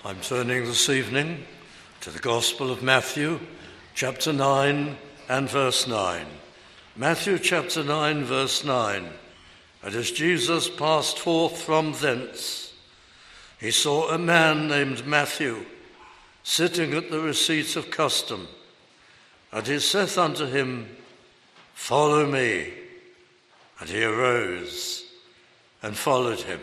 I'm turning this evening to the Gospel of Matthew, chapter 9 and verse 9. Matthew chapter 9, verse 9. And as Jesus passed forth from thence, he saw a man named Matthew sitting at the receipt of custom. And he saith unto him, Follow me. And he arose and followed him.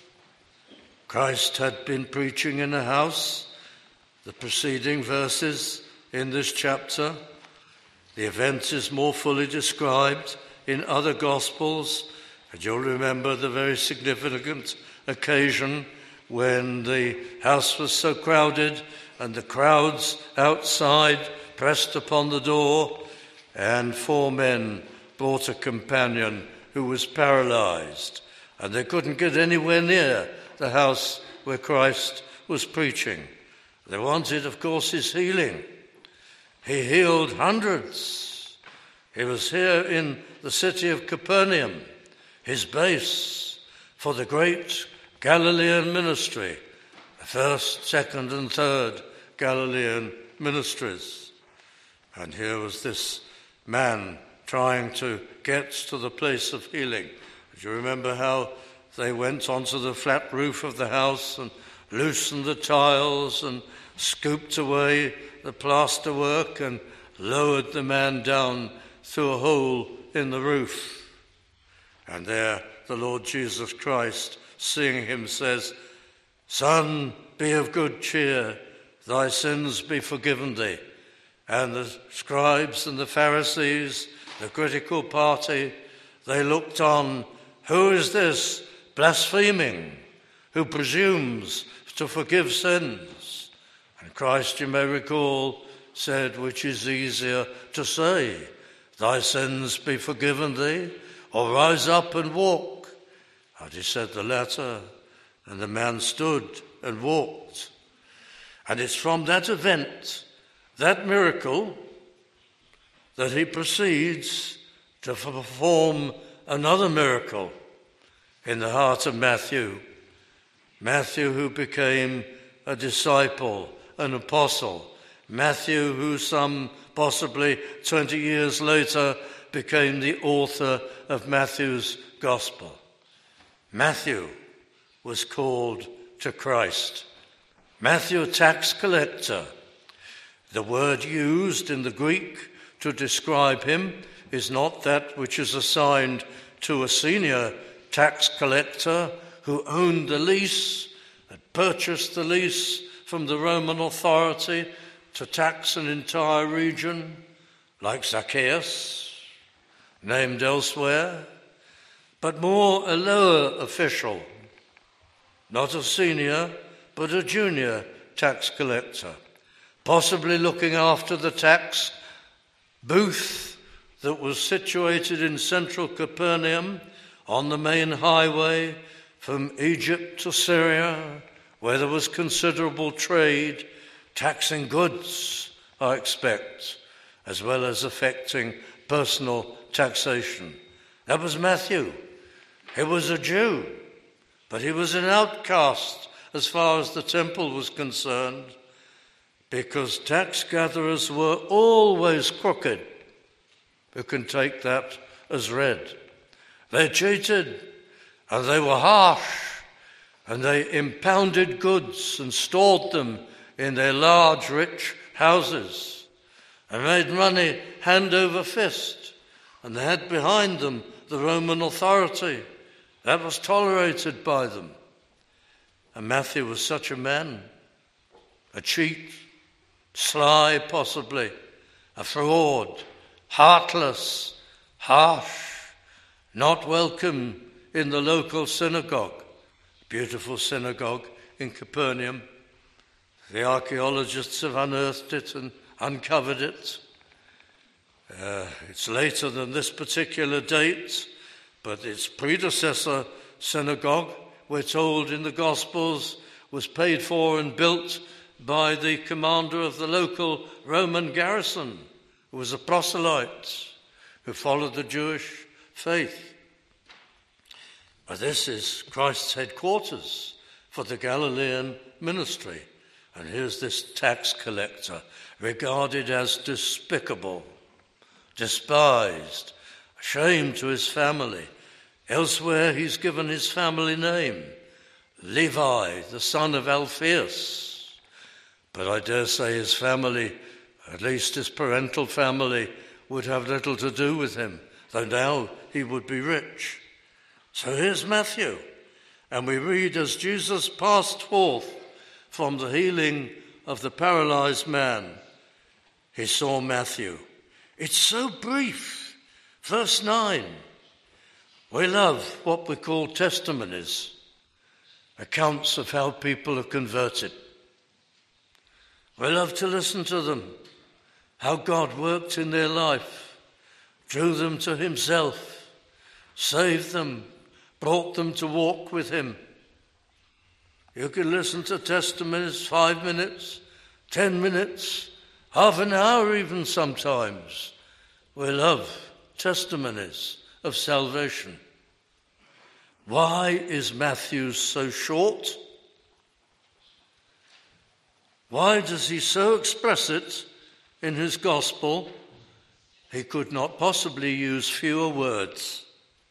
Christ had been preaching in a house, the preceding verses in this chapter. The event is more fully described in other Gospels, and you'll remember the very significant occasion when the house was so crowded and the crowds outside pressed upon the door, and 4 men brought a companion who was paralyzed, and they couldn't get anywhere near the house where Christ was preaching. They wanted, of course, his healing. He healed hundreds. He was here in the city of Capernaum, his base for the great Galilean ministry, the first, second, and third Galilean ministries. And here was this man trying to get to the place of healing. Do you remember how they went onto the flat roof of the house and loosened the tiles and scooped away the plasterwork and lowered the man down through a hole in the roof? And there the Lord Jesus Christ, seeing him, says, Son, be of good cheer, thy sins be forgiven thee. And the scribes and the Pharisees, the critical party, they looked on. Who is this blaspheming, who presumes to forgive sins? And Christ, you may recall, said, which is easier to say, thy sins be forgiven thee, or rise up and walk? And he said the latter, and the man stood and walked. And it's from that event, that miracle, that he proceeds to perform another miracle in the heart of Matthew. Matthew, who became a disciple, an apostle. Matthew, who some possibly 20 years later became the author of Matthew's Gospel. Matthew was called to Christ. Matthew, tax collector. The word used in the Greek to describe him is not that which is assigned to a senior tax collector who owned the lease, had purchased the lease from the Roman authority to tax an entire region, like Zacchaeus, named elsewhere, but more a lower official, not a senior, but a junior tax collector, possibly looking after the tax booth that was situated in central Capernaum on the main highway from Egypt to Syria, where there was considerable trade, taxing goods, I expect, as well as affecting personal taxation. That was Matthew. He was a Jew, but he was an outcast as far as the temple was concerned, because tax gatherers were always crooked. You can take that as read. They cheated, and they were harsh, and they impounded goods and stored them in their large, rich houses, and made money hand over fist, and they had behind them the Roman authority. That was tolerated by them. And Matthew was such a man, a cheat, sly possibly, a fraud, heartless, harsh, not welcome in the local synagogue, beautiful synagogue in Capernaum. The archaeologists have unearthed it and uncovered it. It's later than this particular date, but its predecessor synagogue, we're told in the Gospels, was paid for and built by the commander of the local Roman garrison, who was a proselyte who followed the Jewish faith. But this is Christ's headquarters for the Galilean ministry. And here's this tax collector, regarded as despicable, despised, ashamed to his family. Elsewhere he's given his family name, Levi, the son of Alphaeus. But I dare say his family, at least his parental family, would have little to do with him, though now he would be rich. So here's Matthew, and we read as Jesus passed forth from the healing of the paralyzed man, he saw Matthew. It's so brief. Verse 9. We love what we call testimonies, accounts of how people are converted. We love to listen to them, how God worked in their life, drew them to himself, saved them, brought them to walk with him. You can listen to testimonies 5 minutes, 10 minutes, half an hour even sometimes. We love testimonies of salvation. Why is Matthew so short? Why does he so express it in his gospel? He could not possibly use fewer words.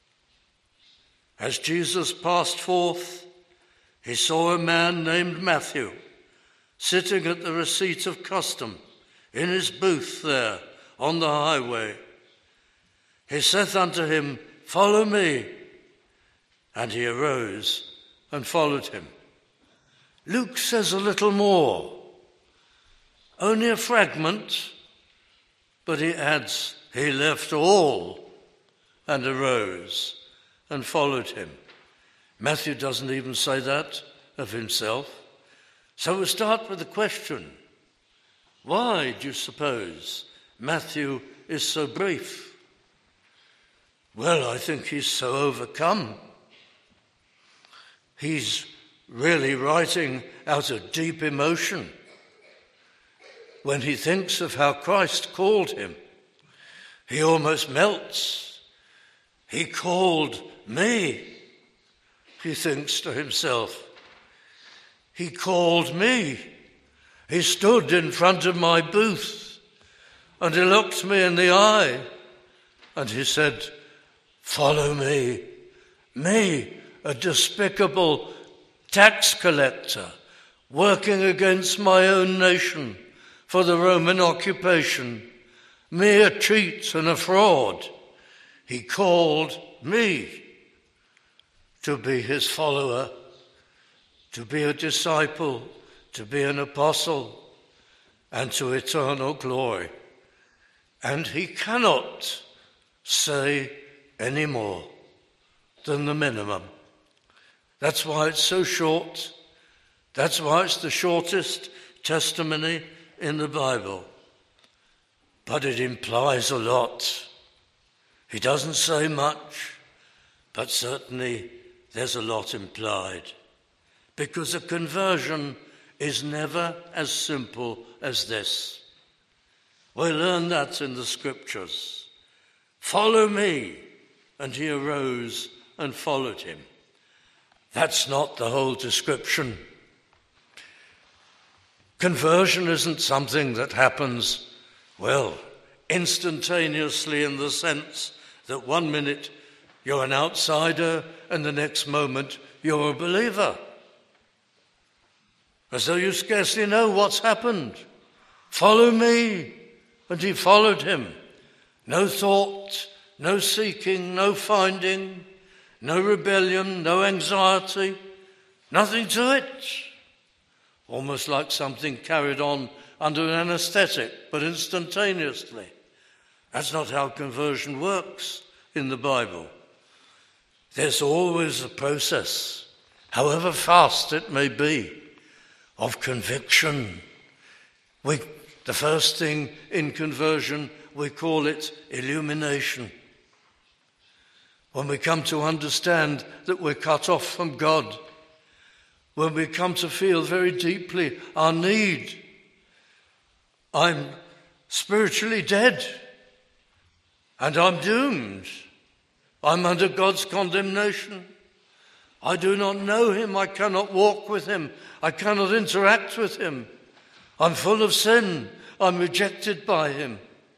As Jesus passed forth, he saw a man named Matthew sitting at the receipt of custom in his booth there on the highway. He saith unto him, Follow me. And he arose and followed him. Luke says a little more, only a fragment, but he adds, he left all and arose and followed him. Matthew doesn't even say that of himself. So we start with the question, why do you suppose Matthew is so brief? Well, I think he's so overcome. He's really writing out of deep emotion when he thinks of how Christ called him. He almost melts. He called me, he thinks to himself. He called me. He stood in front of my booth and he looked me in the eye and he said, Follow me. Me, a despicable tax collector working against my own nation for the Roman occupation. Me, a cheat and a fraud. He called me to be his follower, to be a disciple, to be an apostle, and to eternal glory. And he cannot say any more than the minimum. That's why it's so short. That's why it's the shortest testimony in the Bible. But it implies a lot. He doesn't say much, but certainly there's a lot implied. Because a conversion is never as simple as this. We learn that in the scriptures. Follow me. And he arose and followed him. That's not the whole description. Conversion isn't something that happens, well, instantaneously in the sense that 1 minute you're an outsider and the next moment you're a believer. As though you scarcely know what's happened. Follow me. And he followed him. No thought, no seeking, no finding, no rebellion, no anxiety, nothing to it. Almost like something carried on under an anesthetic, but instantaneously. That's not how conversion works in the Bible. There's always a process, however fast it may be, of conviction. The first thing in conversion, we call it illumination. When we come to understand that we're cut off from God, when we come to feel very deeply our need, I'm spiritually dead and I'm doomed. I'm under God's condemnation. I do not know him. I cannot walk with him. I cannot interact with him. I'm full of sin. I'm rejected by him.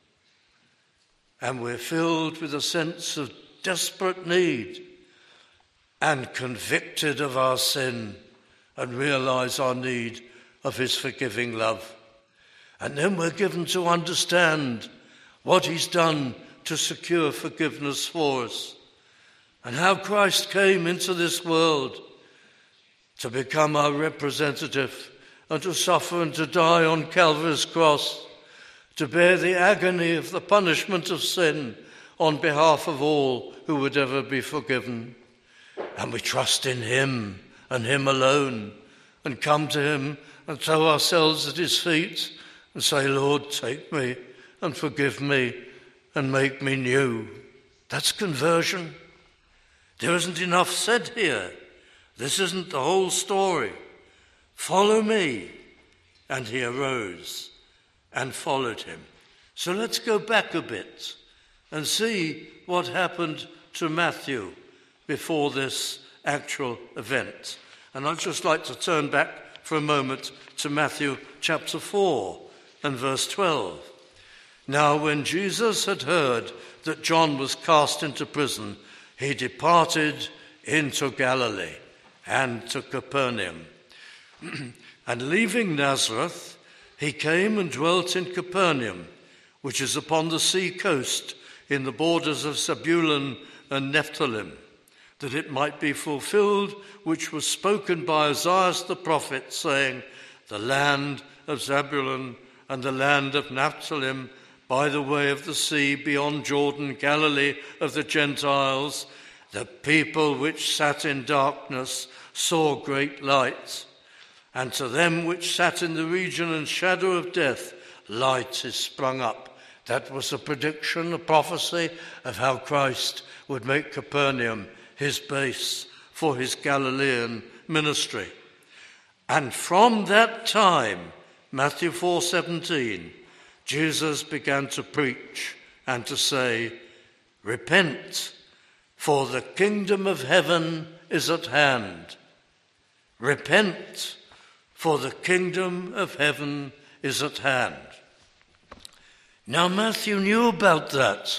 And we're filled with a sense of desperate need and convicted of our sin and realize our need of his forgiving love. And then we're given to understand what he's done to secure forgiveness for us and how Christ came into this world to become our representative and to suffer and to die on Calvary's cross, to bear the agony of the punishment of sin on behalf of all who would ever be forgiven. And we trust in him and him alone and come to him and throw ourselves at his feet and say, Lord, take me and forgive me and make me new. That's conversion. There isn't enough said here. This isn't the whole story. Follow me. And he arose and followed him. So let's go back a bit and see what happened to Matthew before this actual event. And I'd just like to turn back for a moment to Matthew chapter 4 and verse 12. Now when Jesus had heard that John was cast into prison, he departed into Galilee and to Capernaum. And leaving Nazareth, he came and dwelt in Capernaum, which is upon the sea coast in the borders of Zebulun and Nephthalim, that it might be fulfilled which was spoken by Isaiah the prophet, saying, the land of Zebulun and the land of Nephthalim, by the way of the sea beyond Jordan, Galilee of the Gentiles, the people which sat in darkness saw great light. And to them which sat in the region and shadow of death, light is sprung up. That was a prediction, a prophecy of how Christ would make Capernaum his base for his Galilean ministry. And from that time, Matthew 4:17, Jesus began to preach and to say, repent, for the kingdom of heaven is at hand. Repent, for the kingdom of heaven is at hand. Now Matthew knew about that.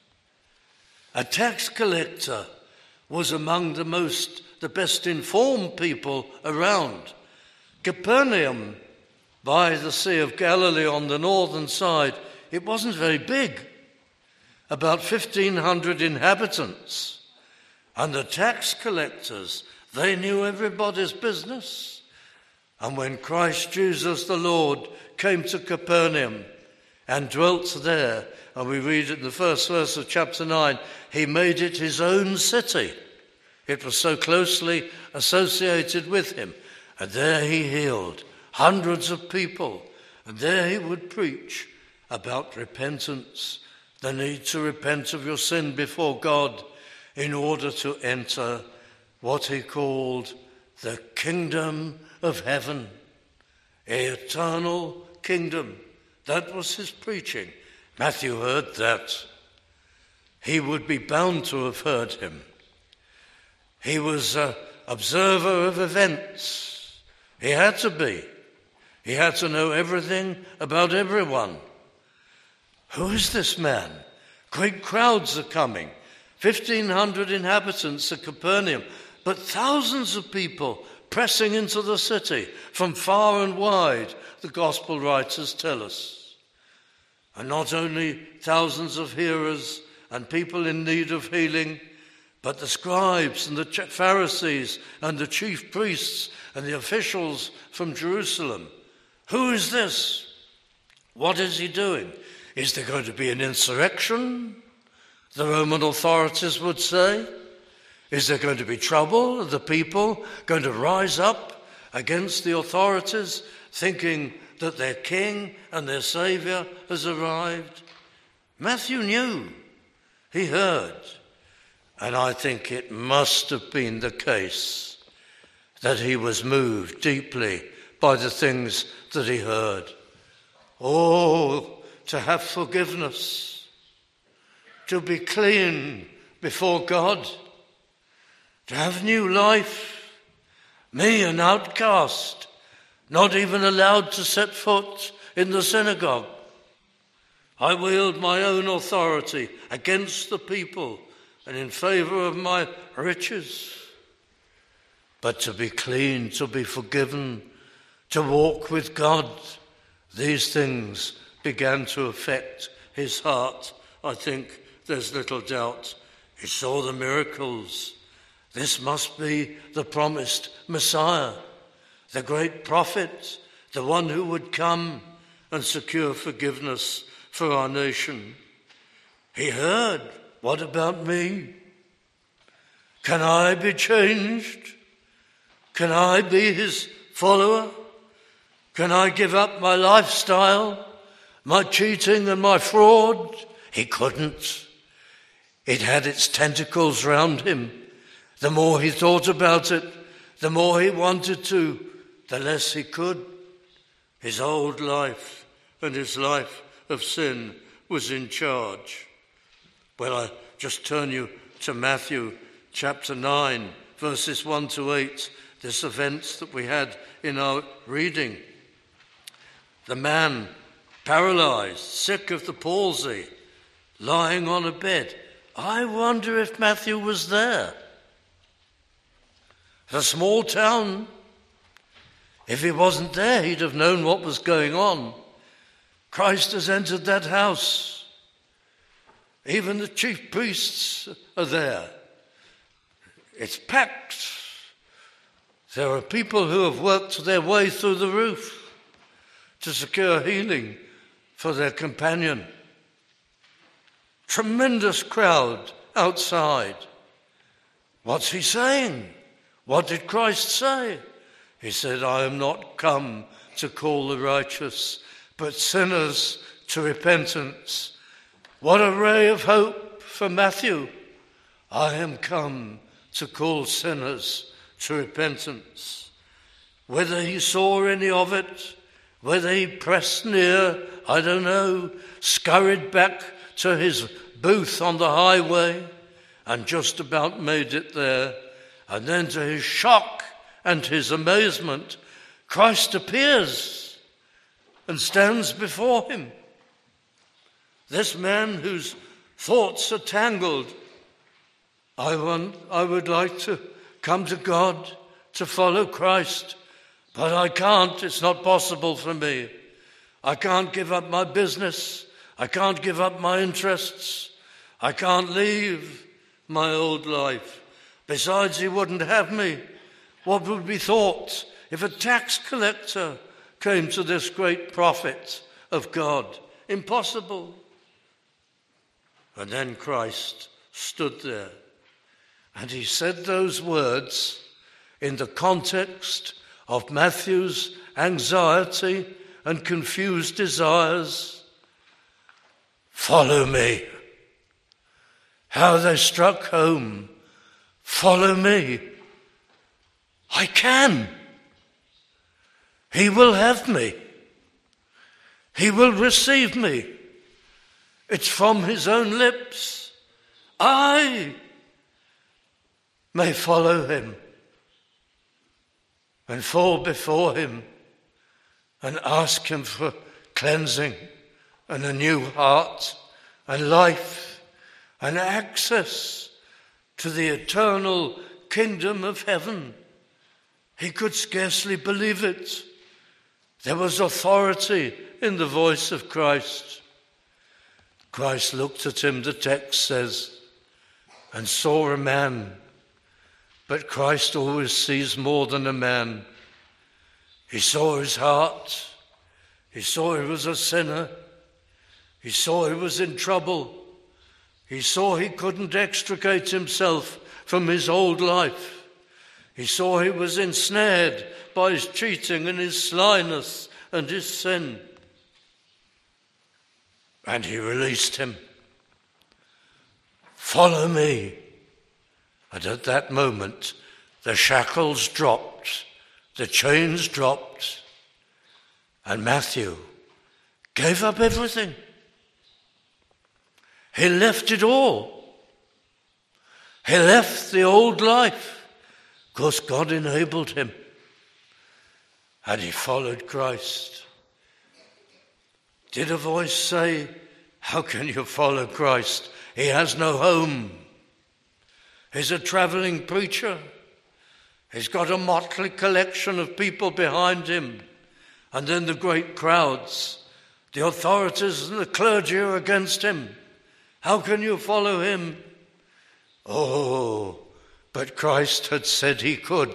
A tax collector was among the best informed people around. Capernaum, by the Sea of Galilee on the northern side, it wasn't very big, about 1,500 inhabitants. And the tax collectors, they knew everybody's business. And when Christ Jesus the Lord came to Capernaum and dwelt there, and we read in the first verse of chapter 9, he made it his own city. It was so closely associated with him. And there he healed hundreds of people. And there he would preach about repentance, the need to repent of your sin before God in order to enter what he called the kingdom of heaven, an eternal kingdom. That was his preaching. Matthew heard that. He would be bound to have heard him. He was an observer of events. He had to be. He had to know everything about everyone. Who is this man? Great crowds are coming. 1,500 inhabitants at Capernaum, but thousands of people pressing into the city from far and wide, the gospel writers tell us. And not only thousands of hearers and people in need of healing, but the scribes and the Pharisees and the chief priests and the officials from Jerusalem. Who is this? What is he doing? Is there going to be an insurrection? The Roman authorities would say. Is there going to be trouble? Are the people going to rise up against the authorities, thinking that their king and their savior has arrived? Matthew knew. He heard. And I think it must have been the case that he was moved deeply by the things that he heard. Oh, to have forgiveness, to be clean before God, to have new life. Me, an outcast, not even allowed to set foot in the synagogue. I wield my own authority against the people and in favor of my riches. But to be clean, to be forgiven, to walk with God, these things began to affect his heart. I think there's little doubt. He saw the miracles. This must be the promised Messiah, the great prophet, the one who would come and secure forgiveness for our nation. He heard, what about me? Can I be changed? Can I be his follower? Can I give up my lifestyle, my cheating and my fraud? He couldn't. It had its tentacles round him. The more he thought about it, the more he wanted to, the less he could. His old life and his life of sin was in charge. Well, I just turn you to Matthew chapter 9, verses 1 to 8, this event that we had in our reading. The man, paralyzed, sick of the palsy, lying on a bed. I wonder if Matthew was there. It's a small town. If he wasn't there, he'd have known what was going on. Christ has entered that house. Even the chief priests are there. It's packed. There are people who have worked their way through the roof to secure healing for their companion. Tremendous crowd outside. What's he saying? What did Christ say? He said, I am not come to call the righteous, but sinners to repentance. What a ray of hope for Matthew. I am come to call sinners to repentance. Whether he saw any of it, whether he pressed near, I don't know, scurried back to his booth on the highway and just about made it there. And then to his shock and his amazement, Christ appears and stands before him. This man whose thoughts are tangled, I would like to come to God, to follow Christ, but I can't. It's not possible for me. I can't give up my business. I can't give up my interests. I can't leave my old life. Besides, he wouldn't have me. What would be thought if a tax collector came to this great prophet of God? Impossible. And then Christ stood there, and he said those words in the context of Matthew's anxiety and confused desires. Follow me. How they struck home. Follow me. I can. He will have me. He will receive me. It's from his own lips. I may follow him and fall before him and ask him for cleansing and a new heart and life and access to the eternal kingdom of heaven. He could scarcely believe it. There was authority in the voice of Christ. Christ looked at him, the text says, and saw a man. But Christ always sees more than a man. He saw his heart. He saw he was a sinner. He saw he was in trouble. He saw he couldn't extricate himself from his old life. He saw he was ensnared by his cheating and his slyness and his sin. And he released him. Follow me. And at that moment, the shackles dropped, the chains dropped, and Matthew gave up everything. He left it all. He left the old life. Of course, God enabled him, and he followed Christ. Did a voice say, "How can you follow Christ? He has no home. He's a traveling preacher. He's got a motley collection of people behind him. And then the great crowds, the authorities and the clergy are against him. How can you follow him?" Oh, but Christ had said he could.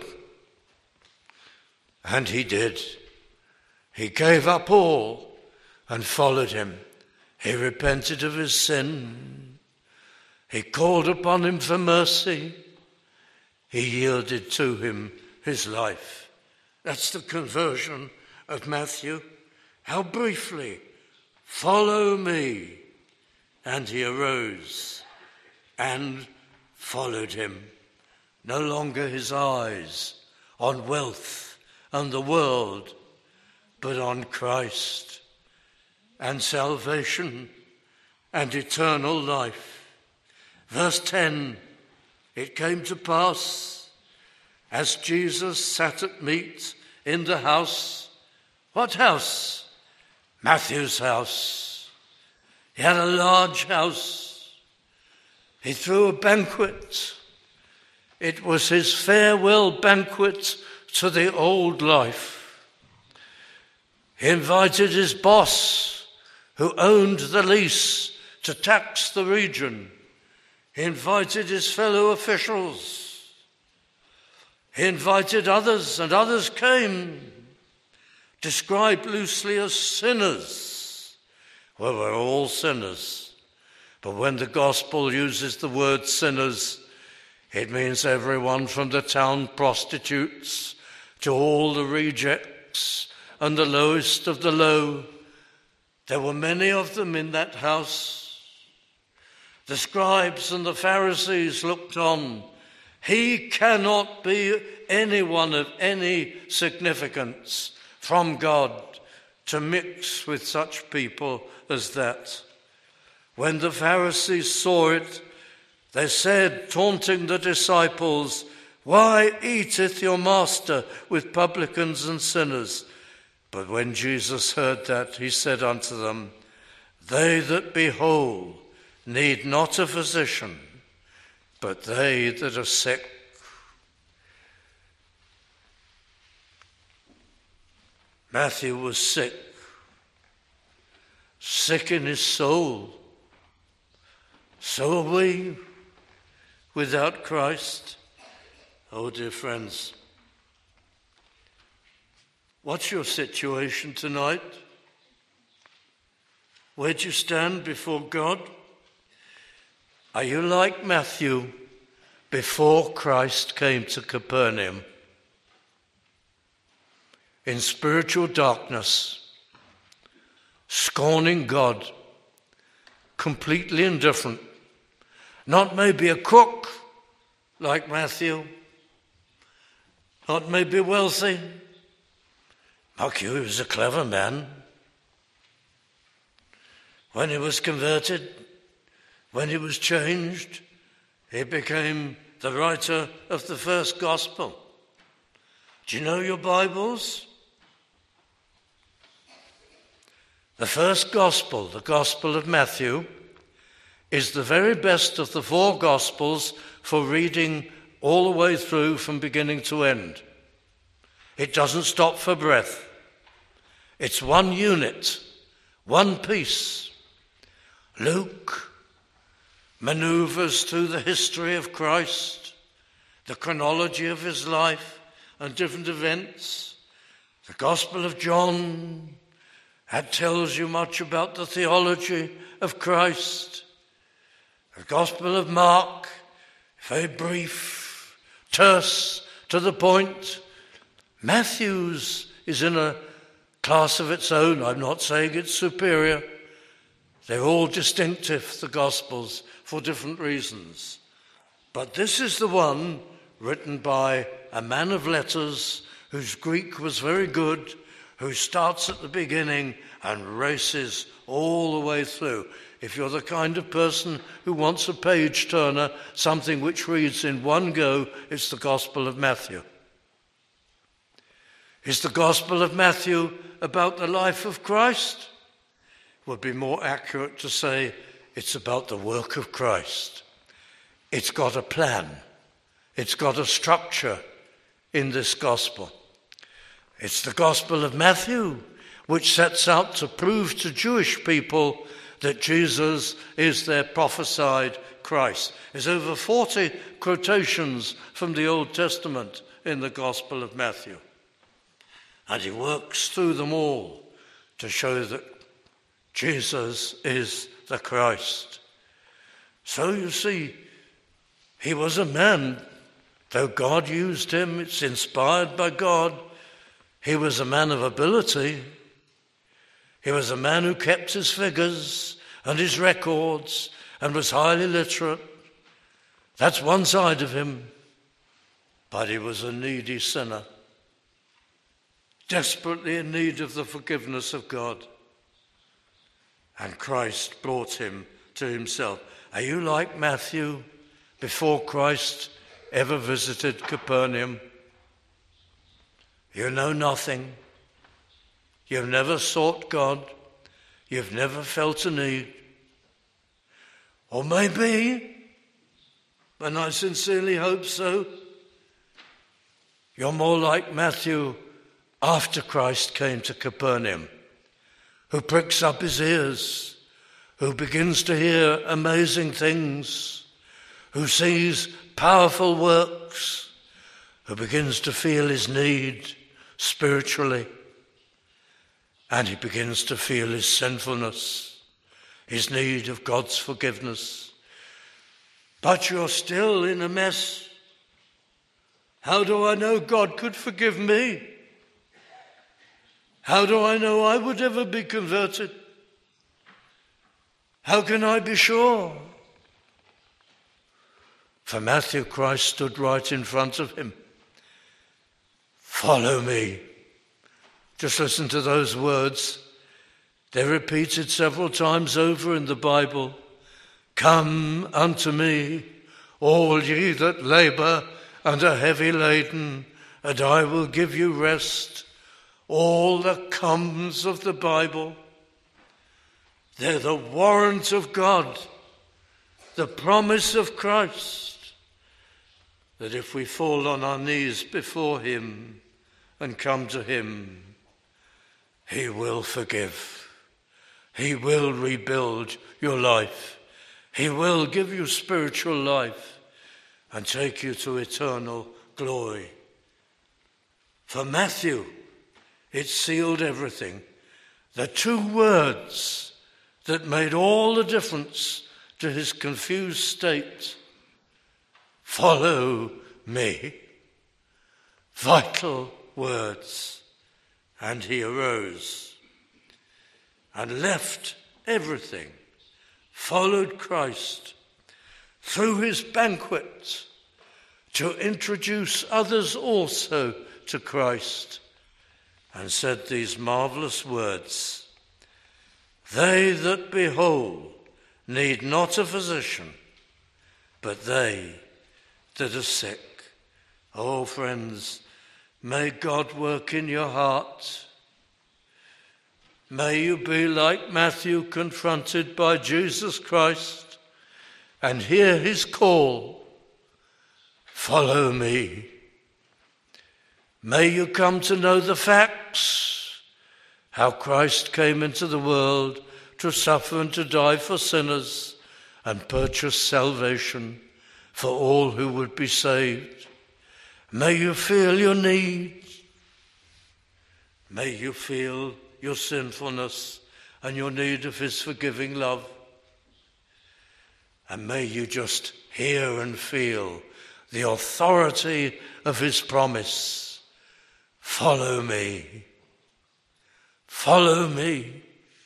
And he did. He gave up all and followed him. He repented of his sin. He called upon him for mercy. He yielded to him his life. That's the conversion of Matthew. How briefly, "Follow me." And he arose and followed him. No longer his eyes on wealth and the world, but on Christ and salvation and eternal life. Verse 10, "It came to pass, as Jesus sat at meat in the house." What house? Matthew's house. He had a large house. He threw a banquet. It was his farewell banquet to the old life. He invited his boss, who owned the lease, to tax the region. He invited his fellow officials. He invited others, and others came, described loosely as sinners. Well, we're all sinners. But when the gospel uses the word sinners, it means everyone from the town prostitutes to all the rejects and the lowest of the low. There were many of them in that house. The scribes and the Pharisees looked on. He cannot be anyone of any significance from God to mix with such people as that. When the Pharisees saw it, they said, taunting the disciples, "Why eateth your master with publicans and sinners?" But when Jesus heard that, he said unto them, "They that be whole need not a physician, but they that are sick." Matthew was sick in his soul. So are we without Christ. Oh, dear friends, what's your situation tonight? Where do you stand before God? Are you like Matthew before Christ came to Capernaum? In spiritual darkness, scorning God, completely indifferent, not maybe a crook like Matthew, not maybe wealthy. Matthew was a clever man. When he was converted, when he was changed, he became the writer of the first gospel. Do you know your Bibles? The first gospel, the Gospel of Matthew, is the very best of the four gospels for reading all the way through from beginning to end. It doesn't stop for breath. It's one unit, one piece. Luke maneuvers through the history of Christ, the chronology of his life and different events. The Gospel of John, that tells you much about the theology of Christ. The Gospel of Mark, very brief, terse, to the point. Matthew's is in a class of its own. I'm not saying it's superior. They're all distinctive, the Gospels, for different reasons. But this is the one written by a man of letters whose Greek was very good, who starts at the beginning and races all the way through. If you're the kind of person who wants a page turner, something which reads in one go, it's the Gospel of Matthew. Is the Gospel of Matthew about the life of Christ? It would be more accurate to say it's about the work of Christ. It's got a plan. It's got a structure in this Gospel. It's the Gospel of Matthew which sets out to prove to Jewish people that Jesus is their prophesied Christ. There's over 40 quotations from the Old Testament in the Gospel of Matthew. And he works through them all to show that Jesus is the Christ. So you see, he was a man, though God used him, it's inspired by God. He was a man of ability. He was a man who kept his figures and his records and was highly literate. That's one side of him. But he was a needy sinner, desperately in need of the forgiveness of God. And Christ brought him to himself. Are you like Matthew before Christ ever visited Capernaum? You know nothing. You've never sought God. You've never felt a need. Or maybe, and I sincerely hope so, you're more like Matthew after Christ came to Capernaum, who pricks up his ears, who begins to hear amazing things, who sees powerful works, who begins to feel his need spiritually, and he begins to feel his sinfulness, his need of God's forgiveness. But you're still in a mess. How do I know God could forgive me? How do I know I would ever be converted? How can I be sure? For Matthew, Christ stood right in front of him. Follow me. Just listen to those words. They're repeated several times over in the Bible. Come unto me, all ye that labour and are heavy laden, and I will give you rest. All the comes of the Bible, they're the warrant of God, the promise of Christ, that if we fall on our knees before him and come to him, he will forgive. He will rebuild your life. He will give you spiritual life and take you to eternal glory. For Matthew, it sealed everything. The two words that made all the difference to his confused state. Follow me. Vital words. And he arose and left everything, followed Christ through his banquet to introduce others also to Christ, and said these marvelous words: they that be whole need not a physician, but they that are sick. Oh, friends, may God work in your heart. May you be like Matthew, confronted by Jesus Christ, and hear his call, follow me. May you come to know the facts, how Christ came into the world to suffer and to die for sinners and purchase salvation for all who would be saved. May you feel your need. May you feel your sinfulness and your need of his forgiving love. And may you just hear and feel the authority of his promise. Follow me. Follow me.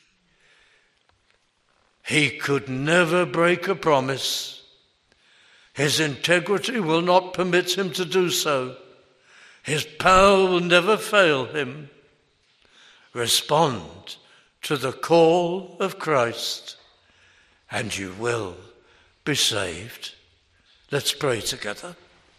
He could never break a promise. His integrity will not permit him to do so. His power will never fail him. Respond to the call of Christ and you will be saved. Let's pray together.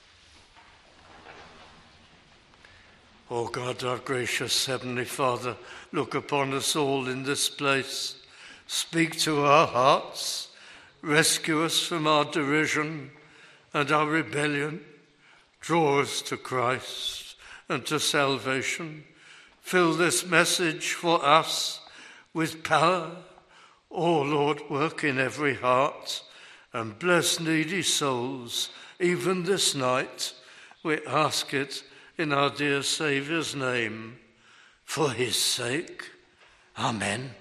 O God, our gracious Heavenly Father, look upon us all in this place. Speak to our hearts. Rescue us from our derision and our rebellion. Draw us to Christ and to salvation. Fill this message for us with power. O Lord, work in every heart and bless needy souls, even this night. We ask it in our dear Saviour's name, for his sake. Amen.